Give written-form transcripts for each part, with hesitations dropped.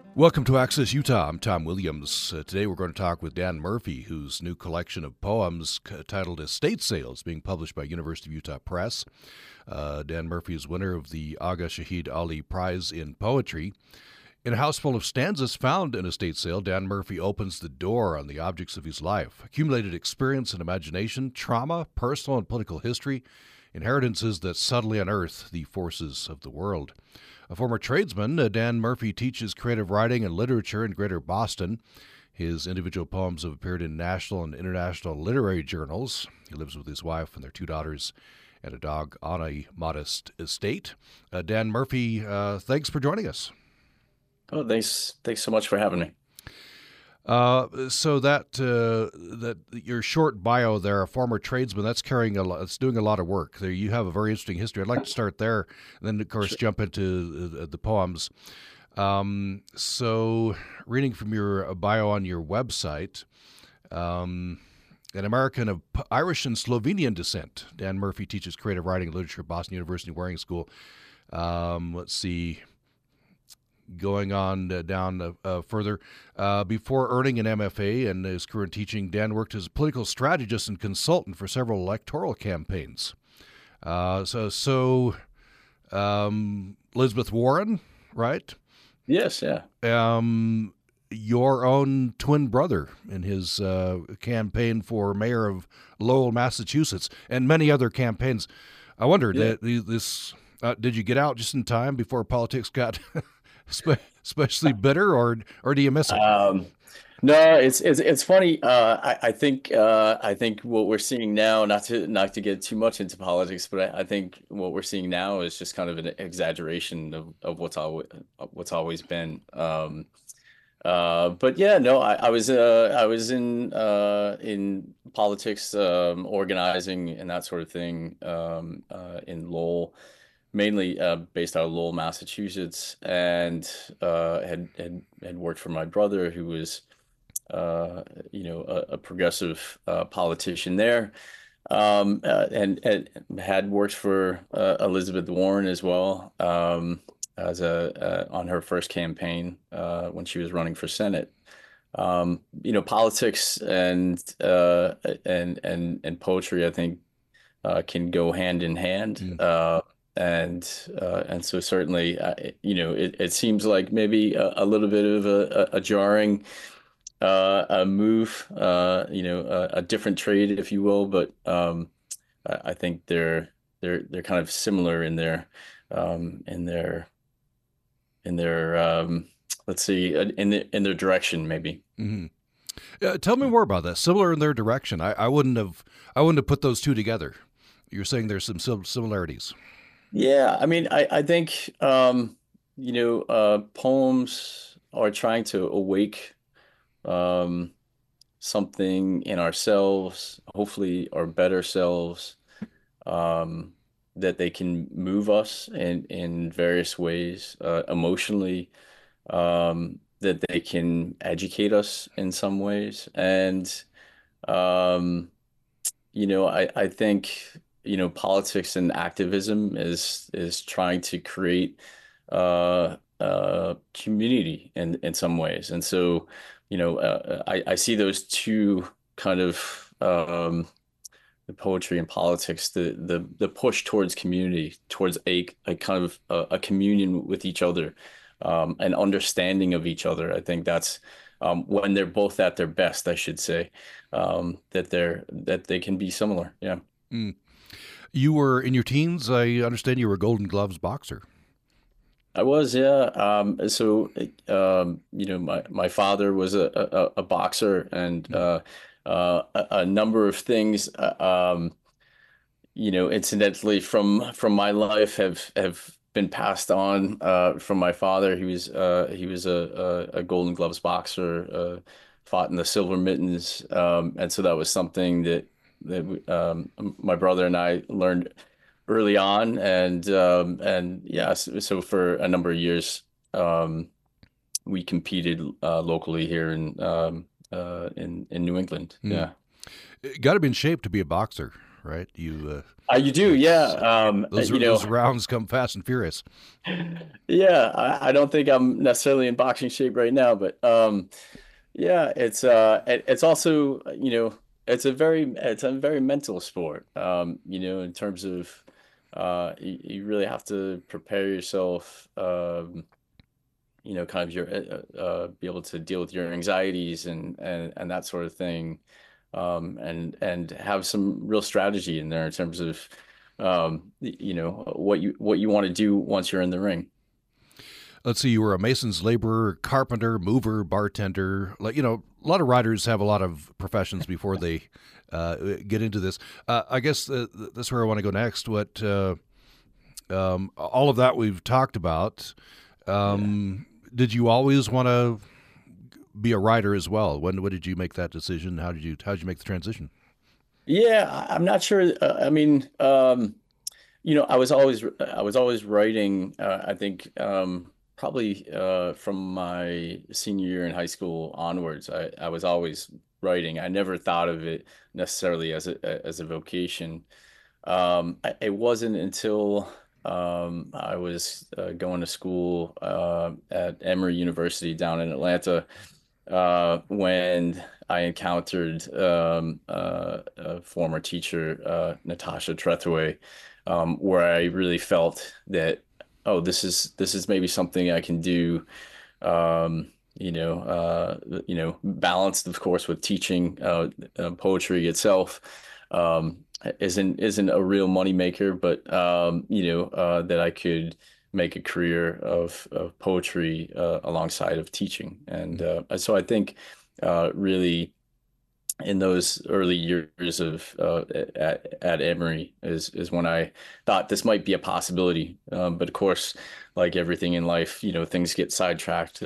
Welcome to Access Utah. I'm Tom Williams. Today we're going to talk with Dan Murphy, whose new collection of poems titled Estate Sale is being published by University of Utah Press. Dan Murphy is winner of the Agha Shahid Ali Prize in Poetry. In a house full of stanzas found in Estate Sale, Dan Murphy opens the door on the objects of his life, accumulated experience and imagination, trauma, personal and political history, inheritances that subtly unearth the forces of the world. A former tradesman, Dan Murphy teaches creative writing and literature in Greater Boston. His individual poems have appeared in national and international literary journals. He lives with his wife and their two daughters and a dog on a modest estate. Dan Murphy, thanks for joining us. Oh, thanks so much for having me. So that your short bio there, a former tradesman, that's carrying a lot. It's doing a lot of work. There, you have a very interesting history. I'd like to start there, and then of course jump into the poems. So, reading from your bio on your website, an American of Irish and Slovenian descent, Dan Murphy teaches creative writing and literature at Boston University Waring School. Let's see. Going on down further, before earning an MFA and his career in teaching, Dan worked as a political strategist and consultant for several electoral campaigns. Elizabeth Warren, right? Yes, yeah. Your own twin brother in his campaign for mayor of Lowell, Massachusetts, and many other campaigns. I wondered, did you get out just in time before politics got especially bitter, or do you miss it? No, it's funny. I think what we're seeing now, not to get too much into politics, but I think what we're seeing now is just kind of an exaggeration of what's always been. But yeah, no, I was in politics, organizing and that sort of thing, in Lowell, mainly based out of Lowell, Massachusetts, and had worked for my brother, who was a progressive politician there, and had worked for Elizabeth Warren as well, as on her first campaign when she was running for Senate. Politics and poetry, I think, can go hand in hand. And so certainly, it seems like maybe a little bit of a jarring a move, a different trade, if you will. But I think they're kind of similar in their let's see, in their direction, maybe. Mm-hmm. Tell me more about that. Similar in their direction. I wouldn't have put those two together. You're saying there's some similarities. Yeah, I mean, I think poems are trying to awake um, something in ourselves, hopefully our better selves, um, that they can move us in various ways, emotionally, that they can educate us in some ways, and um, I think, politics and activism is trying to create community in some ways. And so, I see those two kind of, the poetry and politics, the push towards community, towards a kind of a communion with each other, an understanding of each other. I think that's when they're both at their best, I should say, that they can be similar. Yeah. Mm. You were in your teens. I understand you were a Golden Gloves boxer. I was, yeah. My father was a boxer, and a number of things, incidentally from my life have been passed on from my father. He was a Golden Gloves boxer, fought in the Silver Mittens, and so that was something that my brother and I learned early on, and yeah, so for a number of years, we competed locally here in New England. Mm. Yeah. Got to be in shape to be a boxer. right? You do, yeah. It's those rounds come fast and furious. Yeah. I don't think I'm necessarily in boxing shape right now, but yeah, it's also, it's a very mental sport. In terms of you really have to prepare yourself, kind of be able to deal with your anxieties and that sort of thing, and have some real strategy in there in terms of what you want to do once you're in the ring. Let's see, you were a mason's laborer, carpenter, mover, bartender. Like, a lot of riders have a lot of professions before they get into this. I guess that's where I want to go next. All of that we've talked about. Yeah. Did you always want to be a rider as well? When did you make that decision? How did you make the transition? Yeah, I'm not sure. I mean, I was always writing. I think probably from my senior year in high school onwards, I was always writing. I never thought of it necessarily as a vocation. It wasn't until I was going to school at Emory University down in Atlanta when I encountered a former teacher, Natasha Trethewey, where I really felt that, oh, this is maybe something I can do. Balanced, of course, with teaching. Poetry itself isn't a real moneymaker, but that I could make a career of poetry alongside of teaching. And so I think really in those early years of at Emory is when I thought this might be a possibility. But of course, like everything in life, things get sidetracked.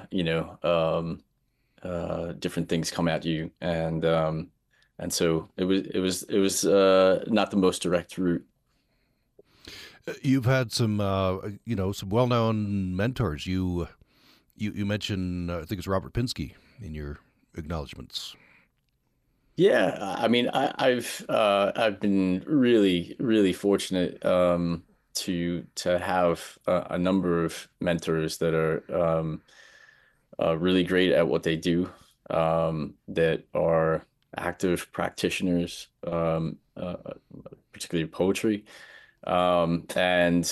Different things come at you, and so it was not the most direct route. You've had some well-known mentors. You mentioned I think it's Robert Pinsky in your acknowledgments. Yeah, I mean, I've been really really fortunate to have a number of mentors that are really great at what they do, that are active practitioners, particularly poetry. And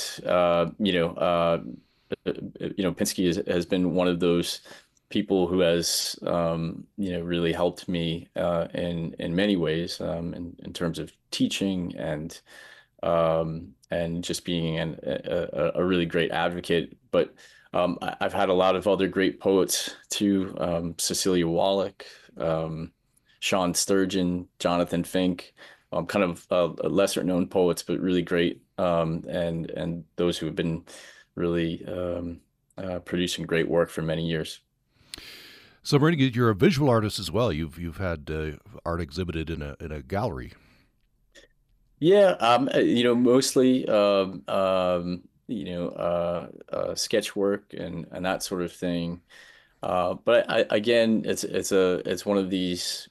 Pinsky has been one of those people who has really helped me in many ways, in terms of teaching and just being a really great advocate. But I've had a lot of other great poets too, Cecilia Wallach, um, Sean Sturgeon, Jonathan Fink, kind of lesser known poets, but really great, and those who have been really producing great work for many years. So, Marina, you're a visual artist as well. You've had art exhibited in a gallery. Yeah, mostly sketch work and that sort of thing. But again, it's one of these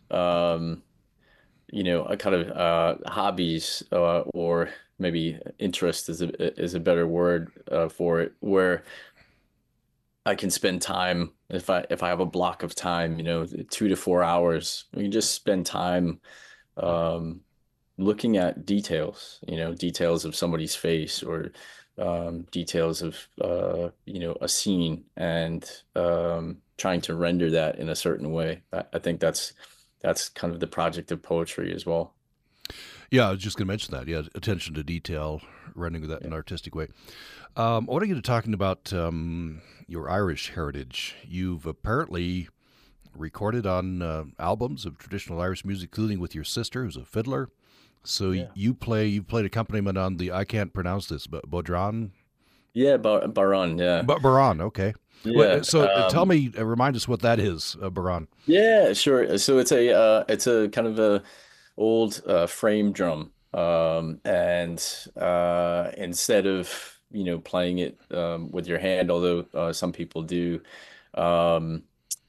a kind of hobbies, or maybe interest is a better word for it, where I can spend time if I have a block of time, 2 to 4 hours. We can just spend time um, looking at details, details of somebody's face, or details of a scene, and trying to render that in a certain way. I think that's kind of the project of poetry as well. Yeah, I was just going to mention that. Yeah, attention to detail, rendering that in Yeah. an artistic way. I want to get to talking about your Irish heritage. You've apparently recorded on albums of traditional Irish music, including with your sister, who's a fiddler. So Yeah. you played accompaniment on the I can't pronounce this, but Bodran, Yeah, Baron, yeah. but Baran. Okay. Yeah. So tell me, remind us what that is, Baran. Yeah, sure. So it's a kind of a old frame drum. And instead of, playing it with your hand, although some people do, um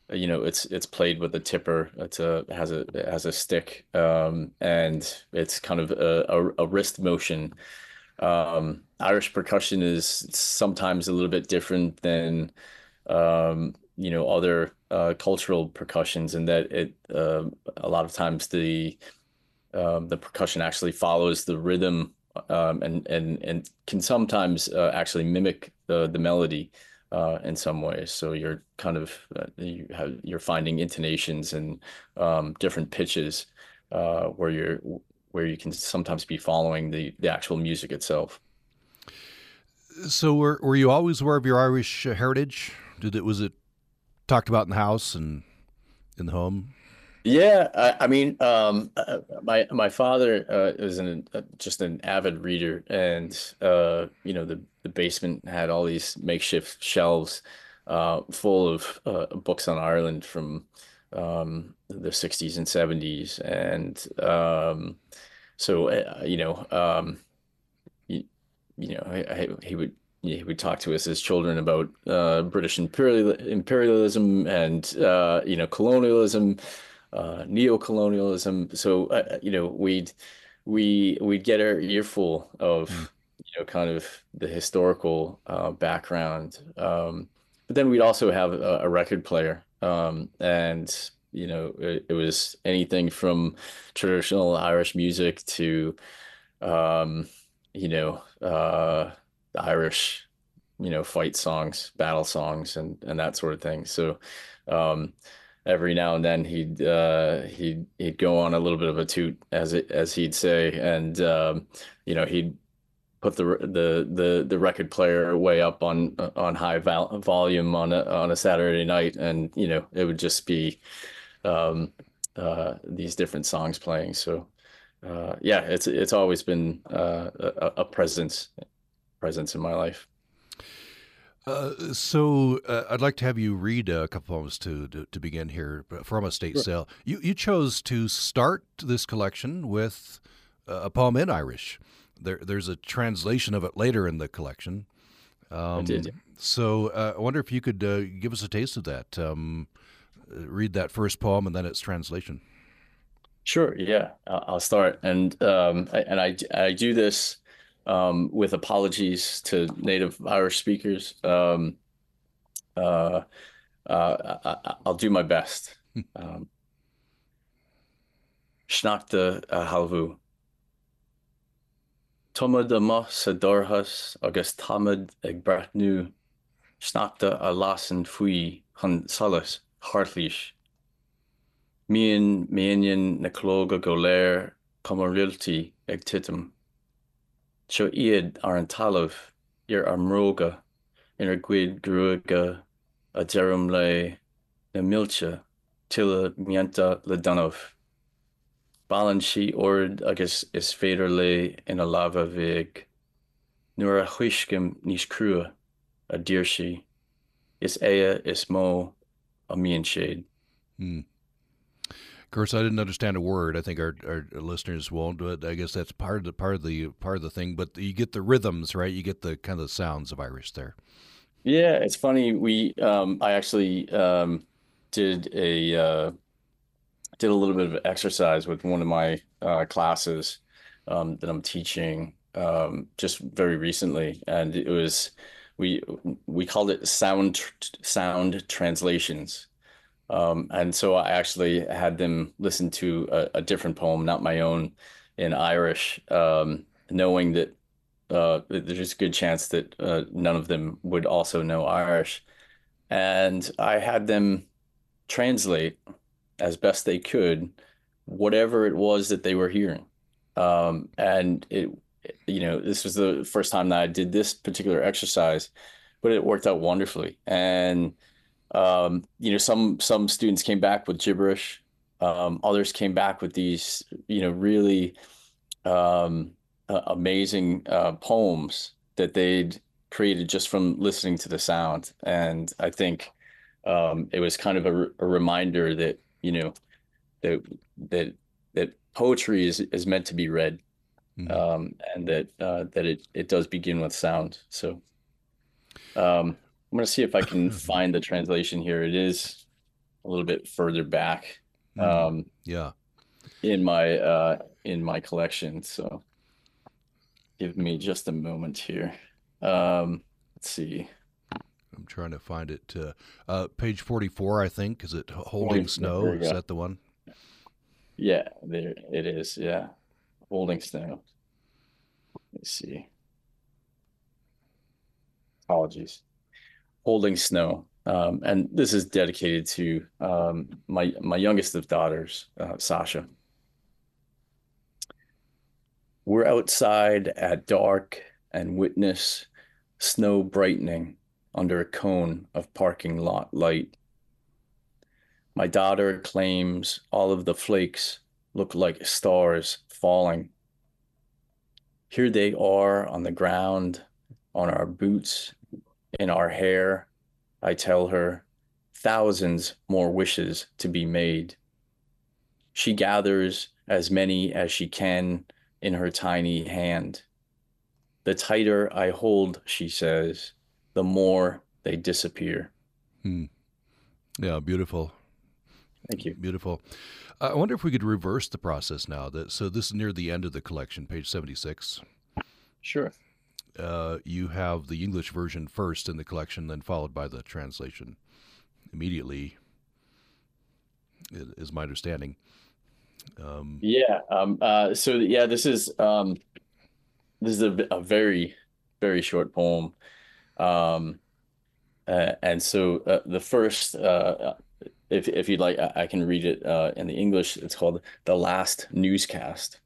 it's played with a tipper. It has a stick, and it's kind of a wrist motion. Irish percussion is sometimes a little bit different than other cultural percussions in that a lot of times the percussion actually follows the rhythm, and can sometimes actually mimic the melody in some ways. So you're kind of you're finding intonations and different pitches where you can sometimes be following the actual music itself. So were you always aware of your Irish heritage? Was it talked about in the house and in the home? Yeah, I mean, my father is just an avid reader, and the basement had all these makeshift shelves full of books on Ireland from the 60s and 70s, and so you, he would talk to us as children about British imperialism and colonialism, neo-colonialism. So we'd get our earful Hmm. of kind of the historical background. But then we'd also have a record player, and it was anything from traditional Irish music to um, the Irish, fight songs, battle songs, and that sort of thing. So, um, every now and then he'd go on a little bit of a toot, as he'd say, and he'd put the record player way up on high volume on a Saturday night, and it would just be um, these different songs playing. So yeah, it's always been a presence in my life. I'd like to have you read a couple poems to begin here from a state Sure. sale. You chose to start this collection with a poem in Irish. There's a translation of it later in the collection. I did. I wonder if you could give us a taste of that. Read that first poem and then its translation. Sure, yeah, I'll start, and I do this with apologies to native Irish speakers. Uh, I'll do my best. Um, Sneachta a Halvu. Tumad ama sa dorchas agus tamad ag brathnú. Sneachta a lasan faoi chun solas hartlís. Míon méineann na clóga go léir chuma rialtaí ag titim. Seo iad ar an talamh ar mróga inar gcuid gruaga a deirm le na mílte tuile mianta le donmh. Ballann si ord agus is féidir le ina lava bheag. Nuair a chuiscim níos crua a dtír si, is é is mó a míon shade. Hmm. Of course, I didn't understand a word. I think our listeners won't, but I guess that's part of the thing. But you get the rhythms, right? You get the kind of sounds of Irish there. Yeah, it's funny. I actually did did a little bit of exercise with one of my classes that I'm teaching just very recently, and we we called it sound translations. And so I actually had them listen to a different poem, not my own, in Irish, knowing that there's a good chance that none of them would also know Irish. And I had them translate as best they could whatever it was that they were hearing. And this was the first time that I did this particular exercise, but it worked out wonderfully. And some students came back with gibberish. Others came back with these, really amazing poems that they'd created just from listening to the sound. And I think it was kind of a reminder that, that that that poetry is meant to be read, Hmm. and that it does begin with sound. So I'm gonna see if I can find the translation here. It is. a little bit further back Mm, um, yeah, in my collection. So give me just a moment here. Let's see. I'm trying to find it. Page 44, I think. Is it Holding 40, there Snow? we Is go. that the one? Yeah, there it is. Yeah, Holding Snow. Let me see. Apologies. Holding Snow. And this is dedicated to my youngest of daughters, Sasha. We're outside at dark and witness snow brightening under a cone of parking lot light. My daughter claims all of the flakes look like stars falling. Here they are on the ground, on our boots, in our hair. I tell her, thousands more wishes to be made. She gathers as many as she can in her tiny hand. The tighter I hold, she says, the more they disappear. Hmm. Yeah, beautiful. Thank you. Beautiful. I wonder if we could reverse the process now. So this is near the end of the collection, page 76. Sure. You have the English version first in the collection, then followed by the translation immediately, is my understanding. Yeah. So yeah, this is a very, very short poem. Um, and so the first, if you'd like, I can read it in the English. It's called The Last Newscast.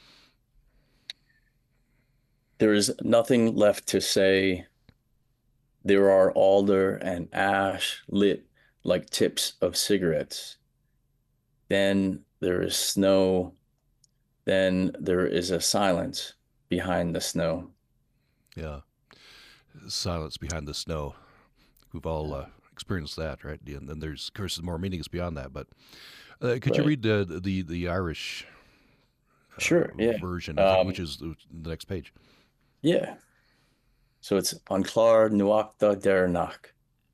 There is nothing left to say. There are alder and ash lit like tips of cigarettes. Then there is snow. Then there is a silence behind the snow. Yeah, silence behind the snow. We've all experienced that, right? And then there's, of course, more meanings beyond that. But could you Right. read the Irish Sure. Yeah. version? I think, which Um, is the next page. yeah. So it's An Clár Nuachta Dernach.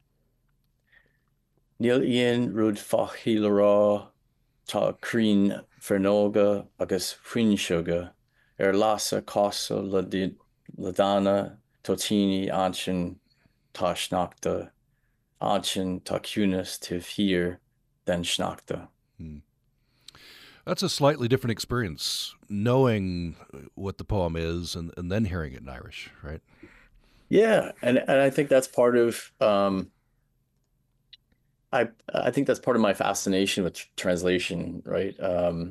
Níl íon rud fachíle tá crin fernóga agus fuinseoga lasa casa le dana totíní ansin tá sneachta ansin tá cúnas hir than sneachta. Hmm. That's a slightly different experience, knowing what the poem is and then hearing it in Irish, right? Yeah, and I think that's part of I think that's part of my fascination with translation, right?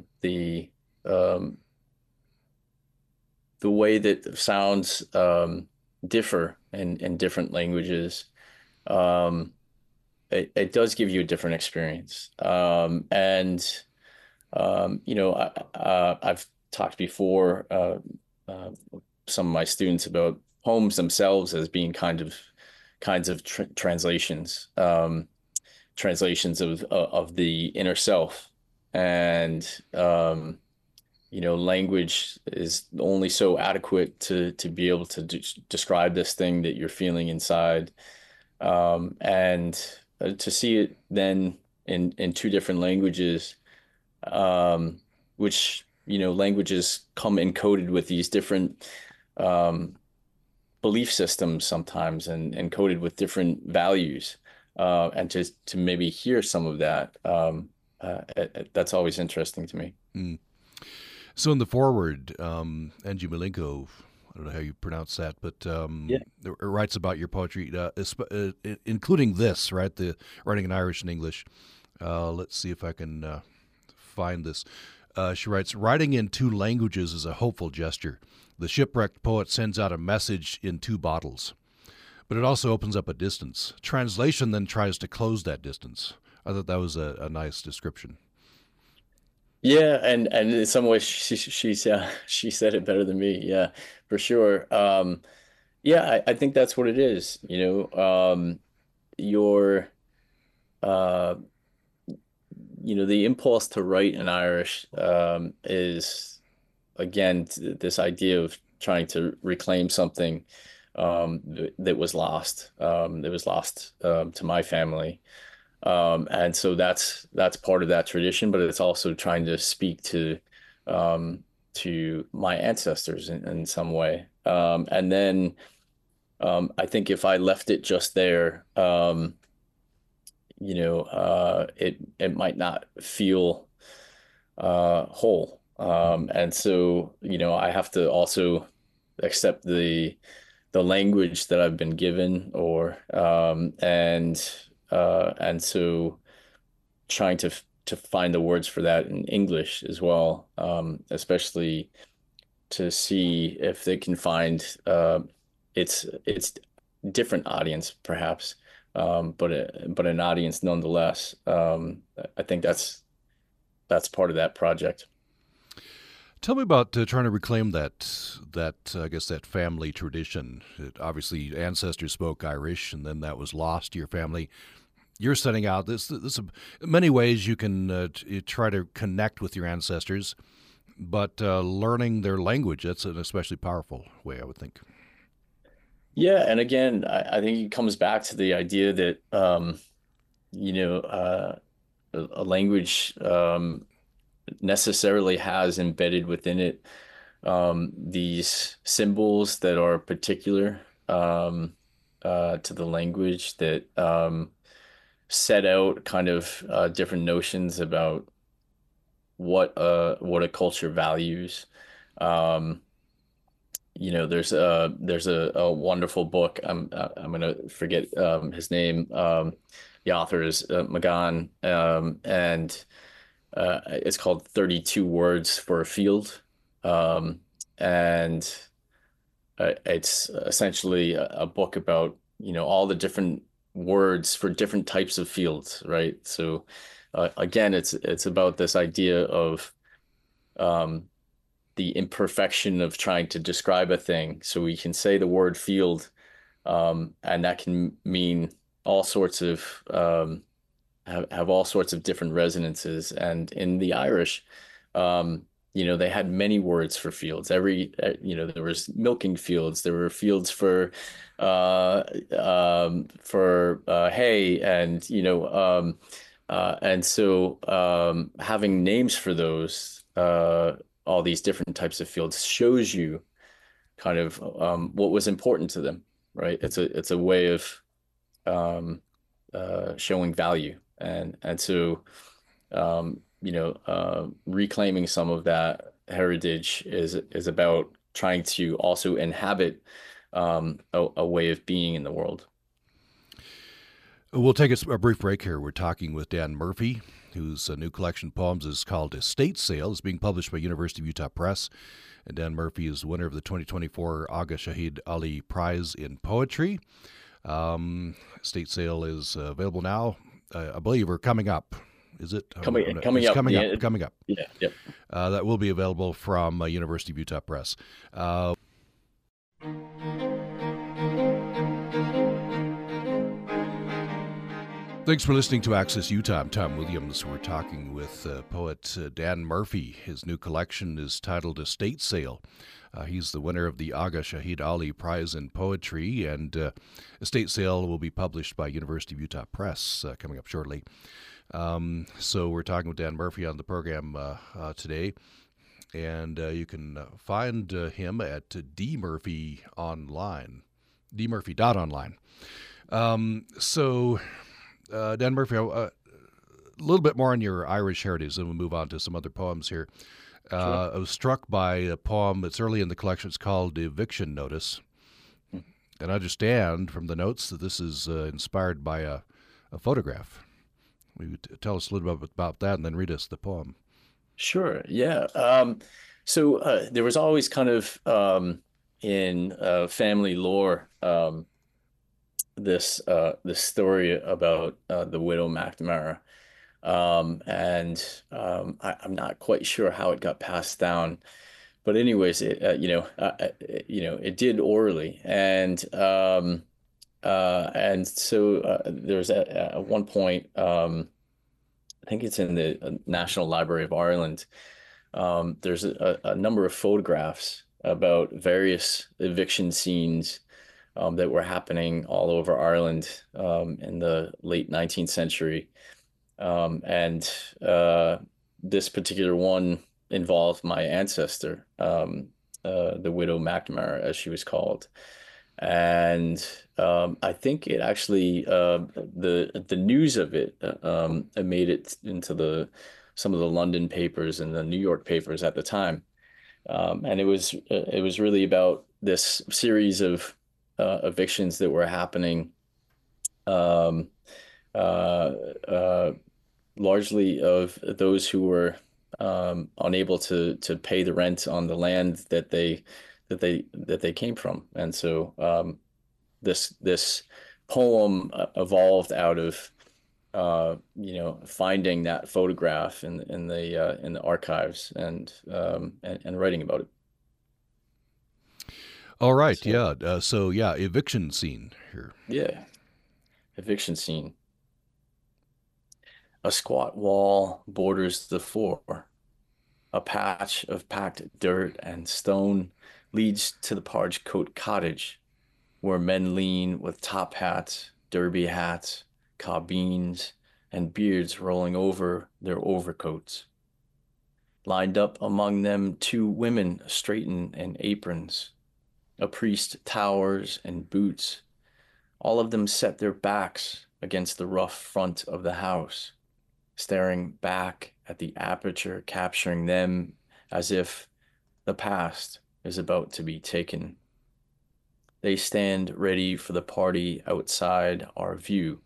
Um the way that sounds differ in different languages, um, it does give you a different experience. And I've talked before uh, some of my students about poems themselves as being kinds of translations, translations of the inner self, and language is only so adequate to be able to describe this thing that you're feeling inside. And to see it then in two different languages, um, which, languages come encoded with these different um, belief systems sometimes and encoded with different values. And to maybe hear some of that, that's always interesting to me. Mm. So in the foreword, Angie Malenko, I don't know how you pronounce that, but Yeah. it writes about your poetry, including this, right? The writing in Irish and English. Let's see if I can find this. She writes, writing in two languages is a hopeful gesture. The shipwrecked poet sends out a message in two bottles, but it also opens up a distance. Translation then tries to close that distance. I thought that was a nice description. Yeah, and in some ways she said it better than me. Yeah, for sure. Yeah, I think that's what it is. Your uh, the impulse to write in Irish is again this idea of trying to reclaim something that was lost to my family. And so that's part of that tradition, but it's also trying to speak to my ancestors in some way. And then I think if I left it just there, it might not feel whole. And so, I have to also accept the language that I've been given, or and so trying to find the words for that in English as well, especially to see if they can find it's different audience perhaps, but an audience nonetheless. I think that's part of that project. Tell me about trying to reclaim that I guess that family tradition. Obviously, ancestors spoke Irish, and then that was lost to your family. You're setting out this in many ways you can you try to connect with your ancestors, but learning their language, that's an especially powerful way, I would think. Yeah, and again, I think it comes back to the idea that you know, a language necessarily has embedded within it these symbols that are particular to the language, that set out kind of different notions about what a culture values. Um, there's a wonderful book. I'm gonna forget his name. The author is McGann, and it's called 32 Words for a Field. Um, and it's essentially a book about, all the different words for different types of fields, right? So again, it's about this idea of um, the imperfection of trying to describe a thing. So we can say the word field, and that can mean all sorts of have all sorts of different resonances. And in the Irish, they had many words for fields. There was milking fields, there were fields for hay, and so having names for those all these different types of fields shows you kind of what was important to them, right? It's a way of showing value, and so reclaiming some of that heritage is about trying to also inhabit a way of being in the world. We'll take a brief break here. We're talking with Dan Murphy, whose new collection of poems is called Estate Sale. It's being published by University of Utah Press. And Dan Murphy is winner of the 2024 Agha Shahid Ali Prize in Poetry. Estate Sale is available now. I believe we're coming up. Is it Coming it's up? coming Yeah, up? Coming up. yeah, yep. That will be available from University of Utah Press. Thanks for listening to Access Utah. I'm Tom Williams. We're talking with poet Dan Murphy. His new collection is titled Estate Sale. He's the winner of the Agha Shahid Ali Prize in Poetry, and Estate Sale will be published by University of Utah Press coming up shortly. So we're talking with Dan Murphy on the program today, and you can find him at dmurphy online, dmurphy.online. Dan Murphy, a little bit more on your Irish heritage, then we'll move on to some other poems here. Sure. I was struck by a poem that's early in the collection. It's called Eviction Notice. And I understand from the notes that this is inspired by a photograph. Will you tell us a little bit about that and then read us the poem? Sure. Yeah. So there was always kind of in family lore, this story about the widow McNamara, and I'm not quite sure how it got passed down, but anyways, it did orally, and so there's at one point, I think it's in the National Library of Ireland. There's a number of photographs about various eviction scenes that were happening all over Ireland in the late 19th century. And this particular one involved my ancestor, the widow McNamara, as she was called. And I think it actually the news of it made it into the some of the London papers and the New York papers at the time. And it was really about this series of evictions that were happening, um, uh, uh, largely of those who were unable to pay the rent on the land that they came from. And so this poem evolved out of finding that photograph in the archives and writing about it. All right, So yeah. So yeah, eviction scene here. yeah, eviction scene. A squat wall borders the floor. A patch of packed dirt and stone leads to the Pargecote cottage, where men lean with top hats, derby hats, carbines, and beards rolling over their overcoats. Lined up among them, two women straighten in aprons. A priest towers in boots. All of them set their backs against the rough front of the house, staring back at the aperture, capturing them as if the past is about to be taken. They stand ready for the party outside our view.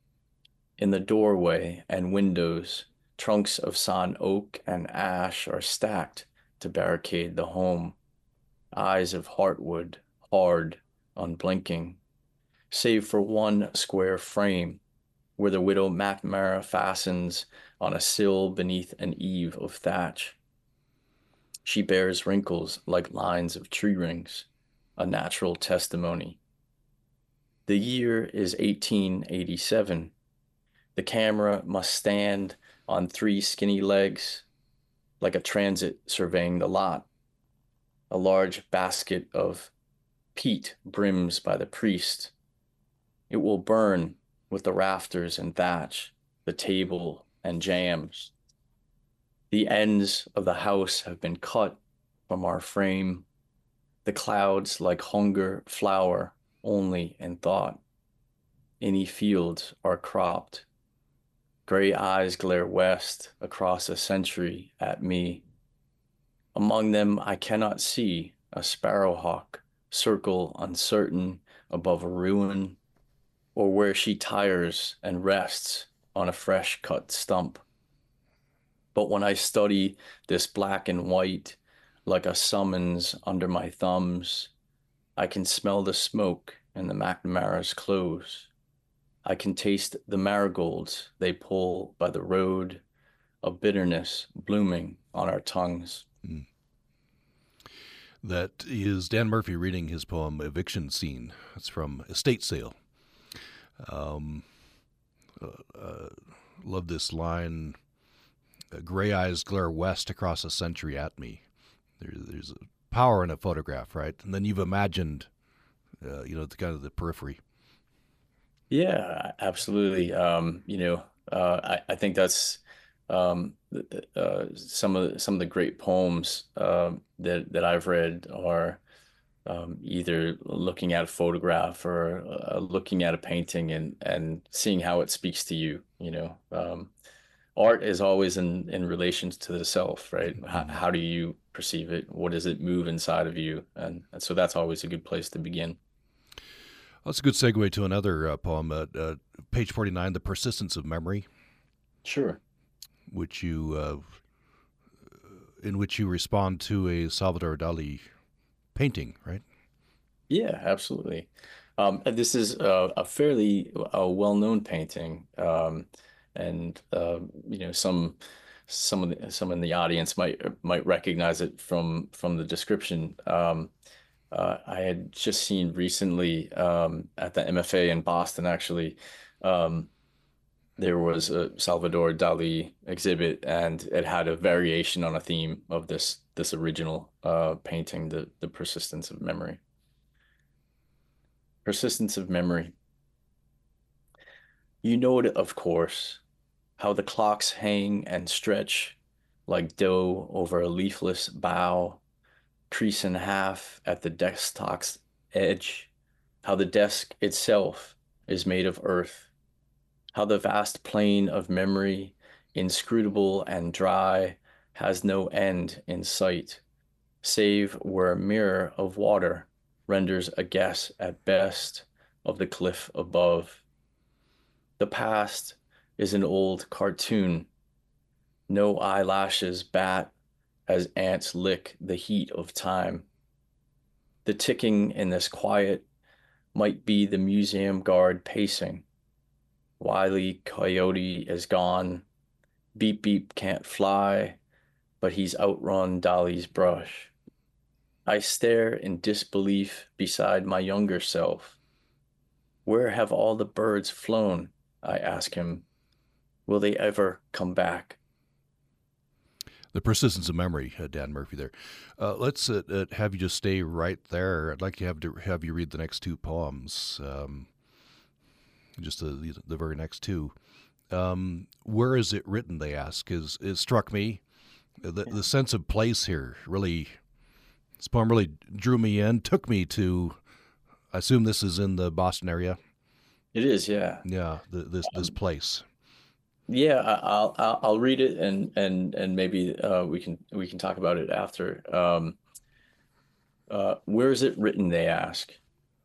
In the doorway and windows, trunks of sawn oak and ash are stacked to barricade the home. Eyes of heartwood, hard, unblinking, save for one square frame where the widow McNamara fastens on a sill beneath an eave of thatch. She bears wrinkles like lines of tree rings, a natural testimony. The year is 1887. The camera must stand on three skinny legs, like a transit surveying the lot. A large basket of peat brims by the priest. It will burn with the rafters and thatch, the table and jams. The ends of the house have been cut from our frame. The clouds like hunger flower only in thought. Any fields are cropped. Gray eyes glare west across a century at me. Among them I cannot see a sparrowhawk circle uncertain above a ruin, or where she tires and rests on a fresh cut stump. But when I study this black and white like a summons under my thumbs, I can smell the smoke in the McNamara's clothes. I can taste the marigolds they pull by the road, a bitterness blooming on our tongues. Mm. That is Dan Murphy reading his poem Eviction Scene. It's from Estate Sale. Um, love this line. Gray eyes glare west across a century at me. There's a power in a photograph, right? And then you've imagined, the kind of the periphery. Yeah, absolutely. I think that's some of the great poems that I've read are either looking at a photograph or looking at a painting and seeing how it speaks to you. Art is always in relations to the self, right? Mm-hmm. How do you perceive it? What does it move inside of you? And so that's always a good place to begin. That's a good segue to another poem, page 49, The Persistence of Memory, Sure. which in which you respond to a Salvador Dali painting, right? Yeah, absolutely. And this is a fairly well-known painting, and some in the audience might recognize it from the description. I had just seen recently at the MFA in Boston, actually, um, there was a Salvador Dali exhibit, and it had a variation on a theme of this original painting, the persistence of memory. Persistence of memory. You know it, of course, how the clocks hang and stretch like dough over a leafless bough, crease in half at the desktop's edge, how the desk itself is made of earth, how the vast plain of memory, inscrutable and dry, has no end in sight, save where a mirror of water renders a guess at best of the cliff above. The past is an old cartoon. No eyelashes bat as ants lick the heat of time. The ticking in this quiet might be the museum guard pacing. Wile E. Coyote is gone. Beep Beep can't fly, but he's outrun Dolly's brush. I stare in disbelief beside my younger self. Where have all the birds flown? I ask him. Will they ever come back? The persistence of memory, Dan Murphy. There, let's have you just stay right there. I'd like to have you read the next two poems, just the very next two. Where is it written? They ask. It struck me the sense of place here really. This poem really drew me in, took me to. I assume this is in the Boston area. It is, yeah. Yeah, this place. Yeah, I'll read it and maybe we can talk about it after. Where is it written, they ask.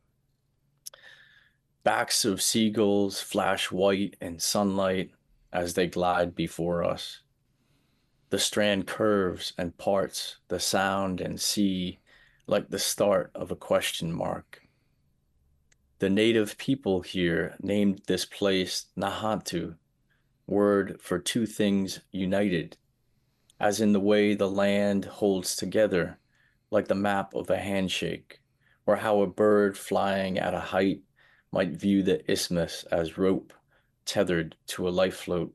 Backs of seagulls flash white in sunlight as they glide before us. The strand curves and parts, the sound and sea, like the start of a question mark. The native people here named this place Nahantu, word for two things united, as in the way the land holds together, like the map of a handshake, or how a bird flying at a height might view the isthmus as rope tethered to a life float.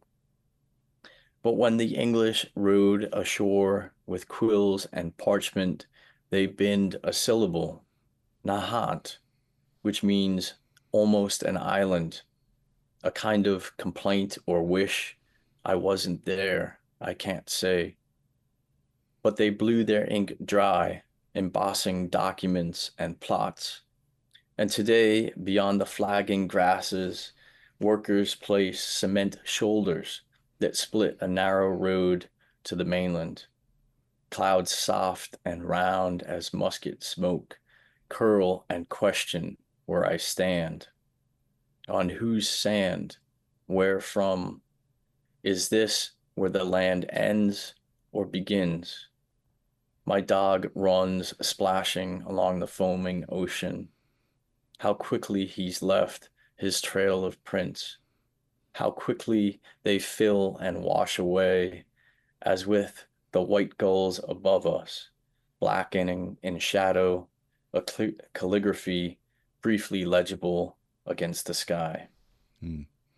But when the English rowed ashore with quills and parchment, they binned a syllable, Nahant, which means almost an island, a kind of complaint or wish. I wasn't there, I can't say. But they blew their ink dry, embossing documents and plots. And today, beyond the flagging grasses, workers place cement shoulders that split a narrow road to the mainland. Clouds soft and round as musket smoke curl and question where I stand. On whose sand? Where from? Is this where the land ends or begins? My dog runs splashing along the foaming ocean. How quickly he's left his trail of prints. How quickly they fill and wash away, as with the white gulls above us, blackening in shadow, a calligraphy briefly legible against the sky. Hmm.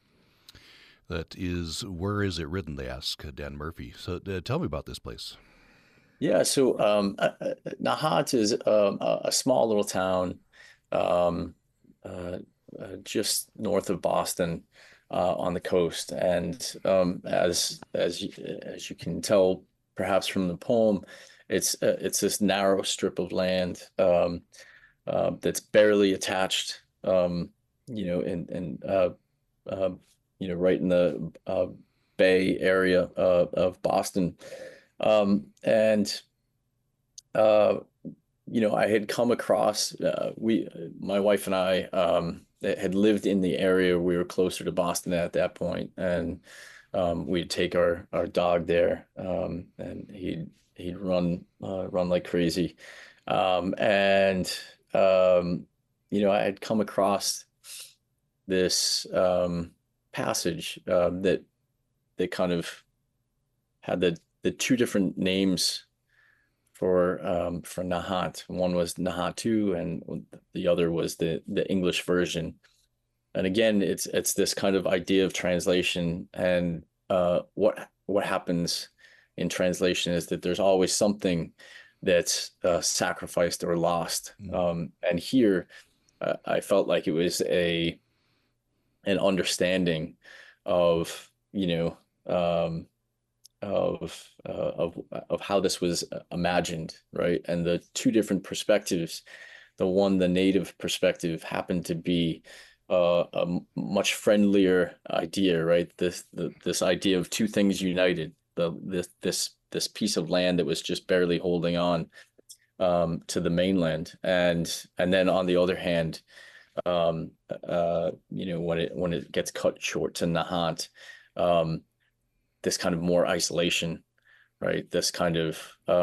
That is, where is it written? They ask Dan Murphy. So tell me about this place. Yeah, so Nahat is a small little town um, uh, just north of Boston on the coast, and as you can tell, perhaps from the poem, it's this narrow strip of land that's barely attached, in uh, right in the Bay Area of Boston. And uh, I had come across my wife and I had lived in the area. We were closer to Boston at that point, and we'd take our dog there, and he'd run like crazy. And I had come across this passage that kind of had the two different names for Nahant. One was Nahatu, and the other was the English version. And again, it's this kind of idea of translation, and what happens in translation is that there's always something that's sacrificed or lost. And here, I felt like it was a an understanding of, um, of how this was imagined, right? And the two different perspectives, the native perspective happened to be a much friendlier idea, right? This idea of two things united, this piece of land that was just barely holding on to the mainland, and then on the other hand, when it gets cut short to Nahant, um, this kind of more isolation, right? This kind of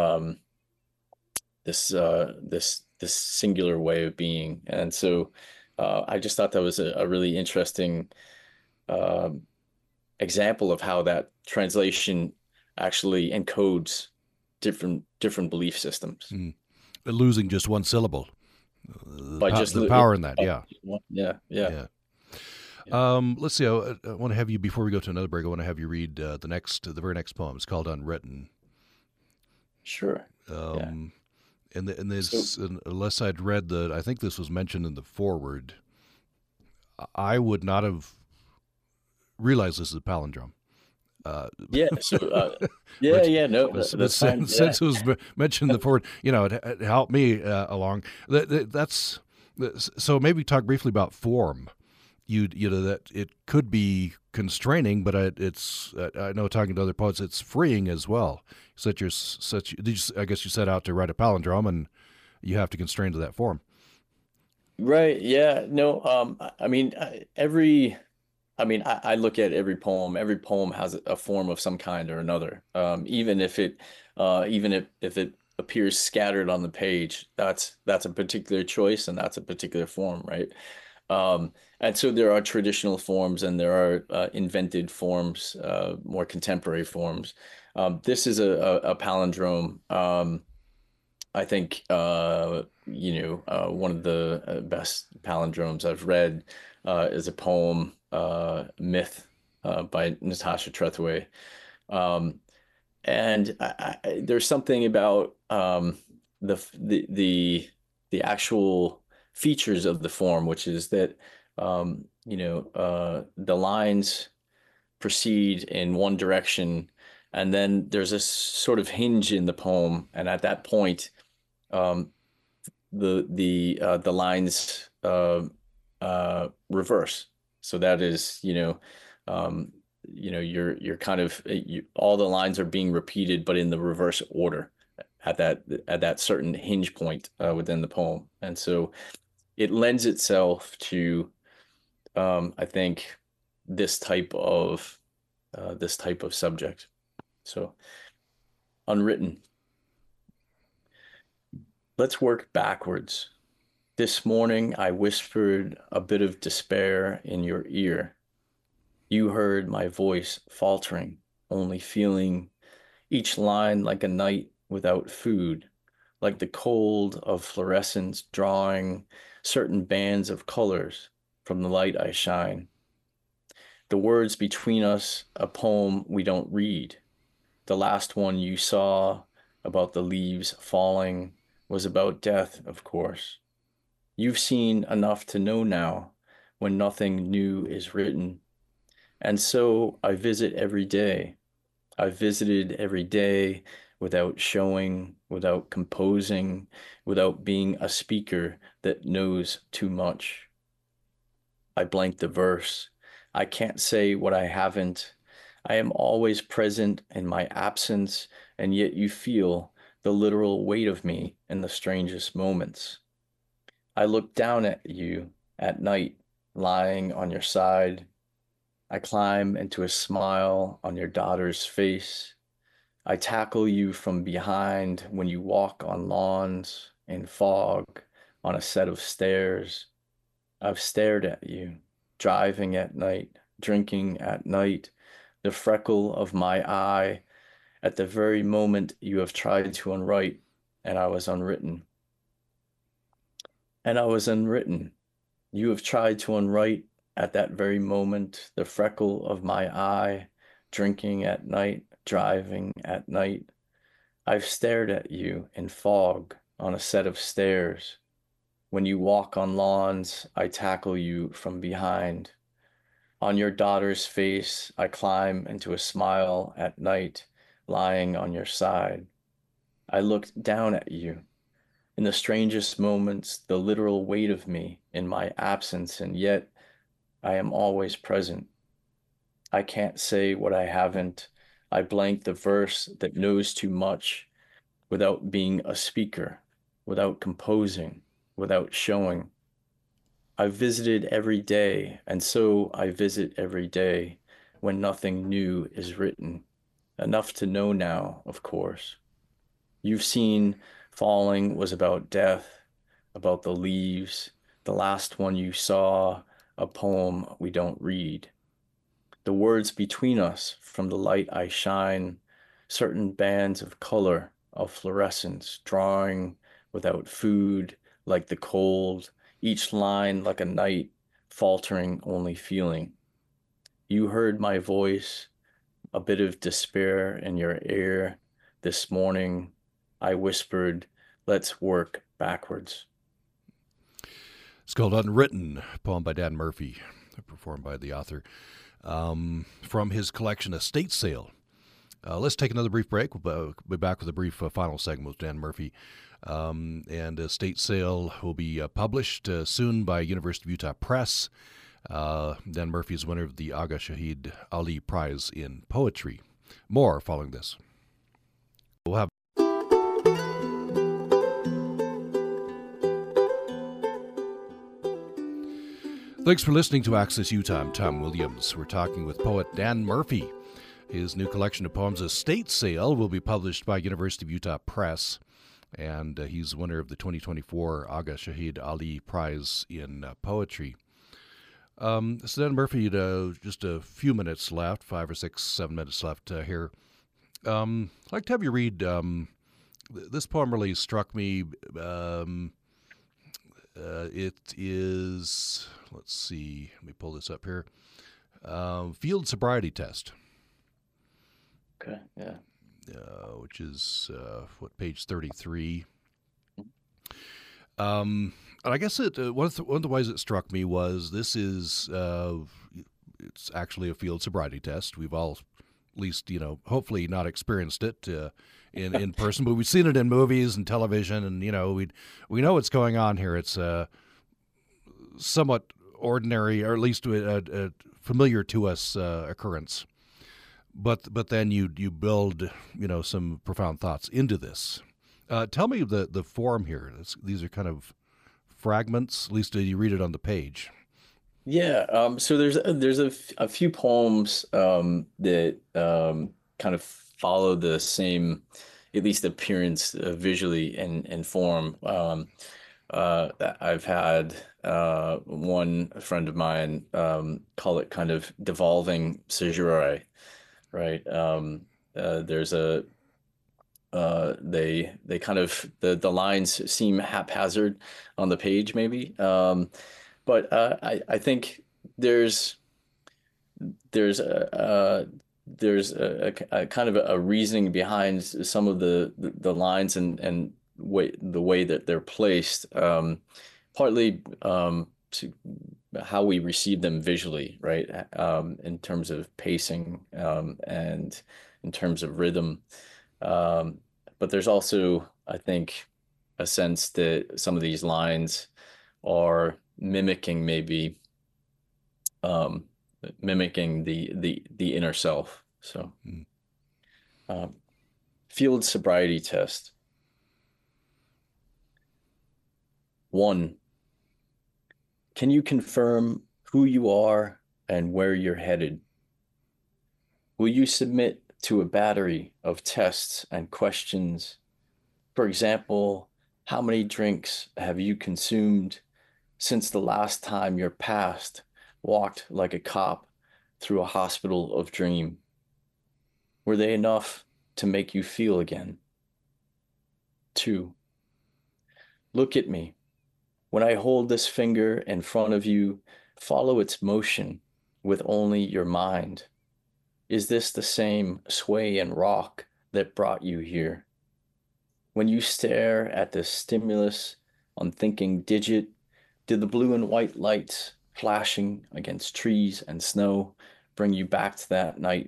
this singular way of being, and so I just thought that was a really interesting um, example of how that translation actually encodes different belief systems Mm. Losing just one syllable, by just the power in that. Yeah, yeah, yeah, yeah. yeah. Let's see. I want to have you before we go to another break. I want to have you read the very next poem. It's called "Unwritten." Sure. Yeah. Um, and So this, unless I'd read I think this was mentioned in the foreword. I would not have realized this is a palindrome. Uh, yeah, but yeah, no, that's fine. Yeah. since it was mentioned in the foreword, it helped me along. That's so. Maybe talk briefly about form. That it could be constraining, but it's I know talking to other poets, it's freeing as well. Such you're such. I guess you set out to write a palindrome, and you have to constrain to that form. Right. Yeah. No, I mean, I look at every poem has a form of some kind or another. Even if it appears scattered on the page, that's a particular choice and that's a particular form, right? And so there are traditional forms and there are invented forms, more contemporary forms. This is a palindrome. I think one of the best palindromes I've read is a poem, "Myth," by Natasha Trethewey. Um, and there's something about the the the the actual features of the form, which is that the lines proceed in one direction, and then there's a sort of hinge in the poem, and at that point um, the lines reverse. So that is, you're kind of all the lines are being repeated, but in the reverse order at that certain hinge point within the poem, and so it lends itself to, I think, this type of this type of subject. So, unwritten. Let's work backwards. This morning I whispered a bit of despair in your ear. You heard my voice faltering, only feeling each line like a night without food, like the cold of fluorescence drawing certain bands of colors from the light I shine. The words between us, a poem we don't read. The last one you saw about the leaves falling was about death, of course. You've seen enough to know now when nothing new is written. And so I visit every day. I've visited every day without showing, without composing, without being a speaker that knows too much. I blank the verse. I can't say what I haven't. I am always present in my absence, and yet you feel the literal weight of me in the strangest moments. I look down at you at night, lying on your side. I climb into a smile on your daughter's face. I tackle you from behind when you walk on lawns, in fog, on a set of stairs. I've stared at you, driving at night, drinking at night, the freckle of my eye at the very moment you have tried to unwrite, and I was unwritten. And I was unwritten. You have tried to unwrite at that very moment the freckle of my eye, drinking at night, driving at night. I've stared at you in fog on a set of stairs. When you walk on lawns, I tackle you from behind. On your daughter's face, I climb into a smile at night, lying on your side. I look down at you. In the strangest moments, the literal weight of me in my absence, and yet I am always present. I can't say what I haven't. I blank the verse that knows too much without being a speaker, without composing, without showing. I visited every day, and so I visit every day when nothing new is written. Enough to know now, of course. You've seen Falling was about death, about the leaves, the last one you saw, a poem we don't read. The words between us from the light I shine, certain bands of color, of fluorescence, drawing without food, like the cold, each line like a night, faltering only feeling. You heard my voice, a bit of despair in your ear. This morning, I whispered, let's work backwards. It's called Unwritten, a poem by Dan Murphy, performed by the author, from his collection Estate Sale. Let's take another brief break. We'll be back with a brief final segment with Dan Murphy. And Estate Sale will be published soon by University of Utah Press. Dan Murphy is winner of the Agha Shahid Ali Prize in Poetry. More following this. We'll have Thanks for listening to Access Utah. I'm Tom Williams. We're talking with poet Dan Murphy. His new collection of poems, Estate Sale, will be published by University of Utah Press, and he's winner of the 2024 Agha Shahid Ali Prize in Poetry. So Dan Murphy, just a few minutes left, 5 or 6, 7 minutes left here. I'd like to have you read, this poem really struck me. It is, let's see, let me pull this up here. Field Sobriety Test. Okay, yeah. Which is, page 33. And I guess one of the ways it struck me was this is, it's actually a field sobriety test. We've all, at least, hopefully not experienced it in person, but we've seen it in movies and television, and we know what's going on here. It's somewhat ordinary, or at least a familiar to us occurrence. But then you build some profound thoughts into this. Tell me the form here. These are kind of fragments. At least you read it on the page. Yeah. So there's a few poems that kind of follow the same, at least appearance visually and form. I've had one friend of mine call it kind of devolving caesurae, right? There's a they kind of the lines seem haphazard on the page maybe, but I think there's a kind of a reasoning behind some of the lines and the way that they're placed, partly to how we receive them visually, right? In terms of pacing, and in terms of rhythm. But there's also, I think, a sense that some of these lines are mimicking maybe mimicking the inner self. So, field sobriety test. 1. Can you confirm who you are and where you're headed? Will you submit to a battery of tests and questions? For example, how many drinks have you consumed since the last time your past walked like a cop through a hospital of dream? Were they enough to make you feel again? 2. Look at me. When I hold this finger in front of you, follow its motion with only your mind. Is this the same sway and rock that brought you here? When you stare at this stimulus, unthinking digit, did the blue and white lights flashing against trees and snow bring you back to that night?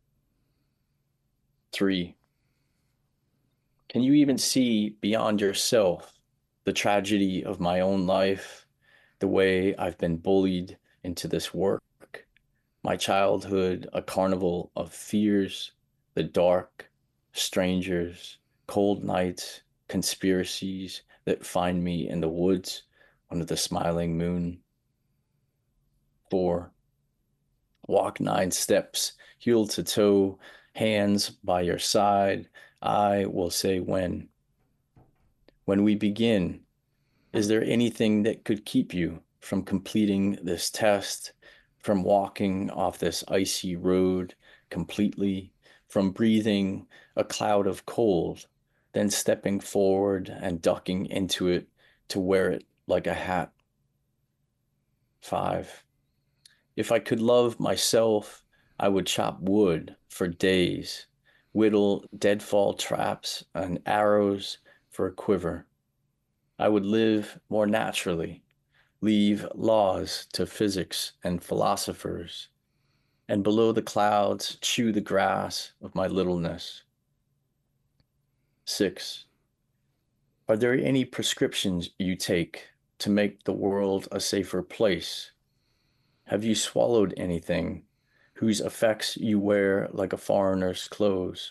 3. Can you even see beyond yourself the tragedy of my own life, the way I've been bullied into this work? My childhood, a carnival of fears, the dark, strangers, cold nights, conspiracies that find me in the woods under the smiling moon. 4. Walk 9 steps, heel to toe, hands by your side. I will say when. When we begin, is there anything that could keep you from completing this test, from walking off this icy road completely, from breathing a cloud of cold, then stepping forward and ducking into it to wear it like a hat? 5. If I could love myself, I would chop wood for days, whittle deadfall traps and arrows for a quiver. I would live more naturally, leave laws to physics and philosophers, and below the clouds chew the grass of my littleness. 6. Are there any prescriptions you take to make the world a safer place? Have you swallowed anything whose effects you wear like a foreigner's clothes?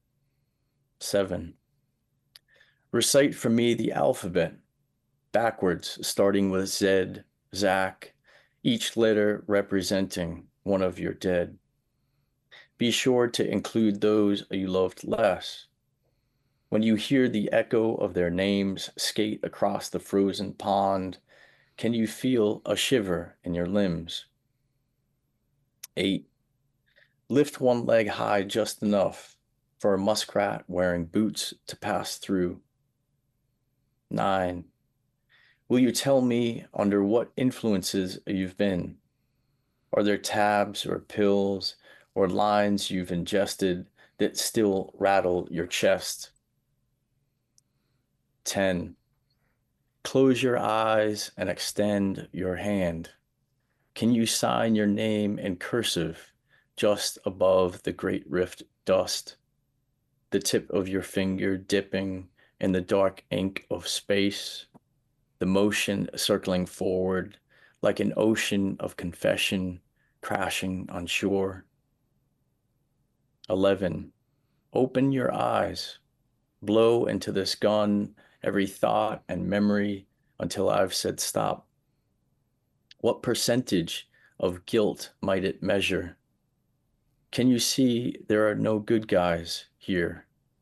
7. Recite for me the alphabet, backwards, starting with Z, Zach, each letter representing one of your dead. Be sure to include those you loved less. When you hear the echo of their names skate across the frozen pond, can you feel a shiver in your limbs? 8. Lift one leg high just enough for a muskrat wearing boots to pass through. 9. Will you tell me under what influences you've been? Are there tabs or pills or lines you've ingested that still rattle your chest? 10. Close your eyes and extend your hand. Can you sign your name in cursive just above the great rift dust? The tip of your finger dipping in the dark ink of space, the motion circling forward like an ocean of confession crashing on shore. 11. Open your eyes. Blow into this gun every thought and memory until I've said stop. What percentage of guilt might it measure? Can you see there are no good guys here?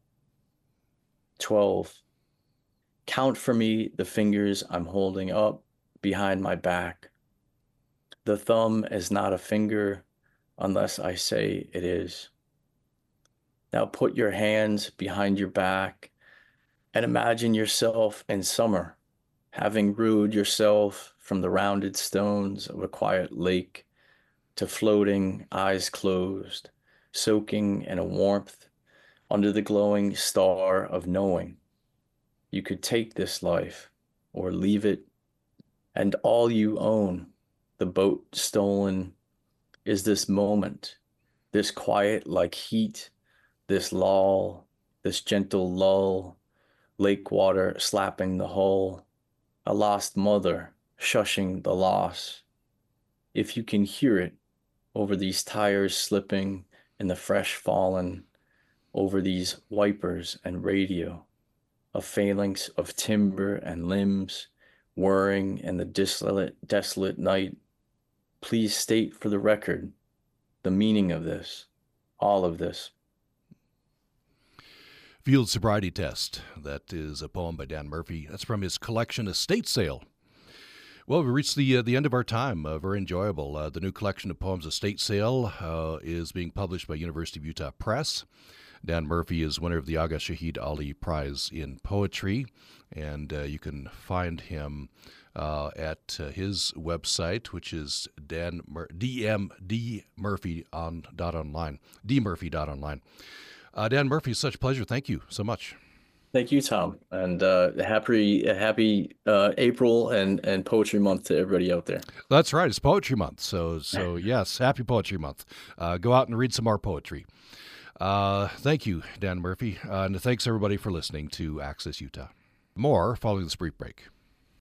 12. Count for me the fingers I'm holding up behind my back. The thumb is not a finger unless I say it is. Now put your hands behind your back and imagine yourself in summer, having rowed yourself from the rounded stones of a quiet lake to floating, eyes closed, soaking in a warmth under the glowing star of knowing. You could take this life or leave it, and all you own, the boat stolen, is this moment, this quiet like heat, this lull, this gentle lull, lake water slapping the hull, a lost mother shushing the loss. If you can hear it over these tires slipping in the fresh fallen, over these wipers and radio, a phalanx of timber and limbs whirring in the desolate night, please state for the record the meaning of this, all of this. Field Sobriety Test. That is a poem by Dan Murphy. That's from his collection Estate Sale. Well, we reached the end of our time. Very enjoyable. The new collection of poems, Estate Sale, is being published by University of Utah Press. Dan Murphy is winner of the Agha Shahid Ali Prize in Poetry, and you can find him at his website, which is dmurphy.online. Dan Murphy, such pleasure. Thank you so much. Thank you, Tom, and happy April and Poetry Month to everybody out there. That's right. It's Poetry Month. So yes, happy Poetry Month. Go out and read some more poetry. Thank you, Dan Murphy. And thanks everybody for listening to Access Utah. More following this brief break.